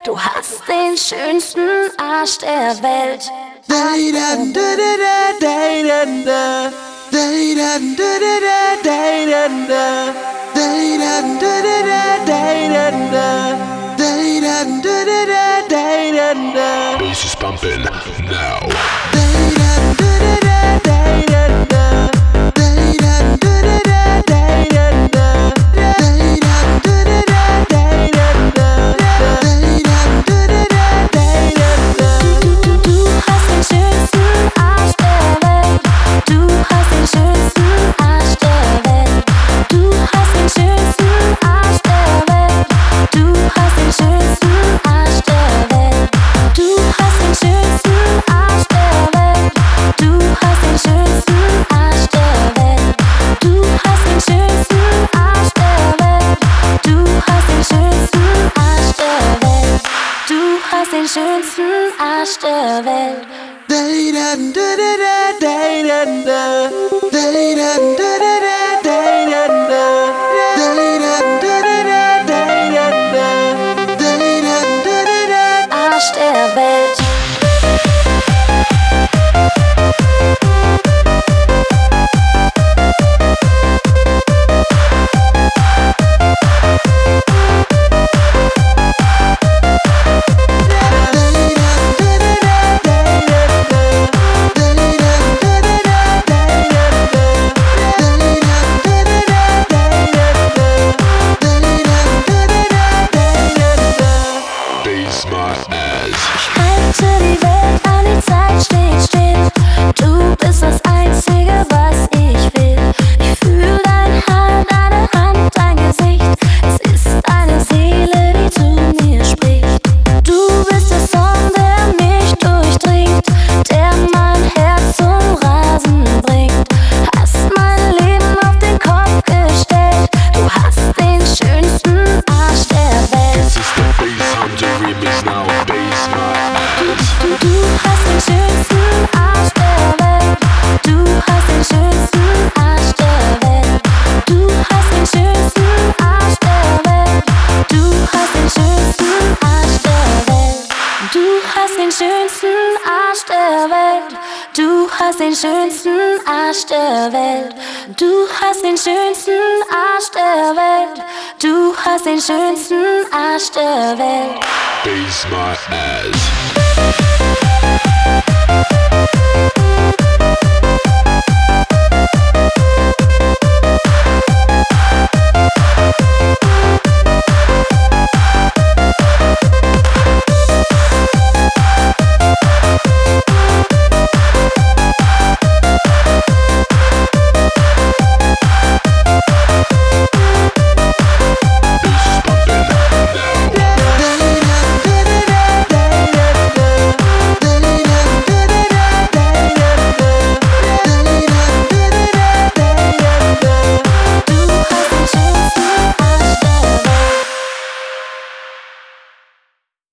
Du hast den schönsten Arsch der Welt. Bass is bumping now. Den schönsten Arsch der Welt. Arsch der Welt. Die Welt an, die Zeit steht still. Du bist das Einzige, was ich will. Ich fühl dein Haar, deine Hand, dein Gesicht. Es ist deine Seele, die zu mir spricht. Du bist der Song, der mich durchdringt, der mein Herz zum Rasen bringt. Hast mein Leben auf den Kopf gestellt. Du hast den schönsten Arsch der Welt. This is the bass on the remix now. Bass my ass. Du hast den schönsten Arsch der Welt. Du hast den schönsten Arsch der Welt. Du hast den schönsten Arsch der Welt. Du hast den schönsten Arsch der Welt. Du hast den schönsten Arsch der Welt. Du hast den schönsten Arsch der Welt. Du hast den schönsten Arsch der Welt. Du hast den schönsten Arsch der Welt. Bass my ass.